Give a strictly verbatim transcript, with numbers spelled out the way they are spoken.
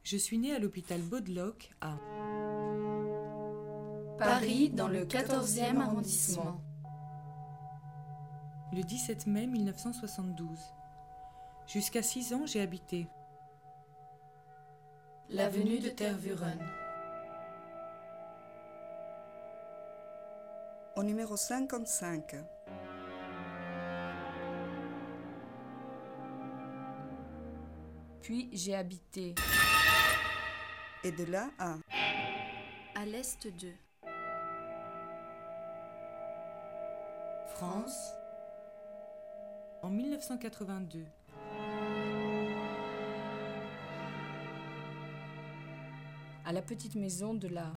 Je suis née à l'hôpital Baudeloc à Paris, dans le quatorzième arrondissement. le dix-sept mai mille neuf cent soixante-douze. Jusqu'à six ans, j'ai habité L'avenue de Tervuren. Au numéro cinquante-cinq. Puis j'ai habité Et de là à à l'est de France en mille neuf cent quatre-vingt-deux. à la petite maison de la